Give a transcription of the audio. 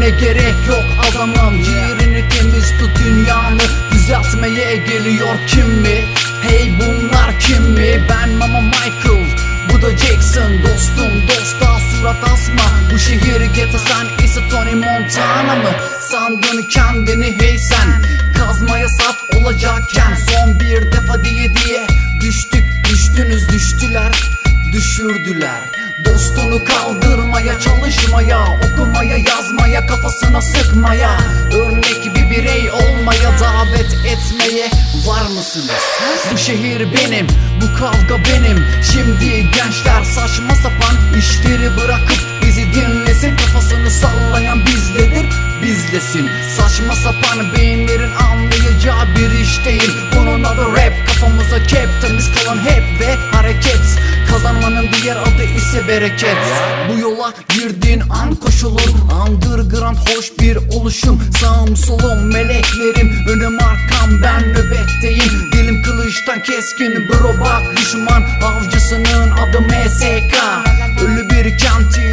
Sevmene gerek yok adamım. Ciğerini temiz tut, dünyanı düzeltmeye geliyor kim mi? Hey bunlar kim mi? Ben Mama Michael, bu da Jackson. Dostum dosta surat asma. Bu şehir ghetto, sen ise Tony Montana mı? Sandın kendini hey sen, kazmaya sap olacakken son bir defa diye düştük, düştünüz, düştüler, düşürdüler. Dostunu kaldırmaya çalışmaya, okumaya yazmaya, kafasına sıkmaya, örnek bir birey olmaya davet etmeye var mısınız? Bu şehir benim, bu kavga benim. Şimdi gençler saçma sapan işleri bırakıp bizi dinlesin. Kafasını sallayan bizdedir, bizlesin. Saçma sapan beyinlerin anlayacağı bir iş değil. Bunun adı rap, kafamıza kep, temiz kalan hep ve hareket. Kazanmanın diğer adı ise bereket. Bu yola girdiğin an koşulur underground hoş bir oluşum. Sağım solum meleklerim, önüm arkam ben nöbetteyim. Dilim kılıçtan keskin bro bak, düşman avcısının adı MSK. Ölü bir kenti